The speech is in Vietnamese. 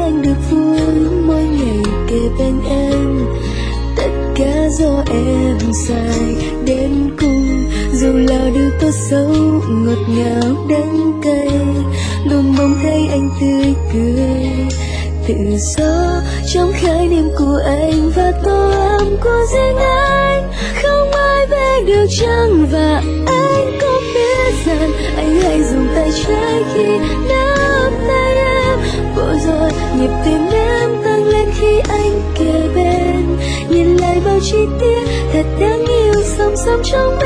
anh được vui mỗi ngày kề bên em. Tất cả do em sai đến cùng, dù là điều tốt xấu ngọt ngào đắng cay, luôn mong thấy anh tươi cười tự do trong khái niệm của anh và tổ ấm của riêng anh. Không ai biết được chăng, và anh cũng biết rằng anh hay dùng tay trái khi nắm tay em. Vội rồi nhịp tim em tăng lên khi anh kề bên, nhìn lại bao chi tiết thật đáng yêu song song trong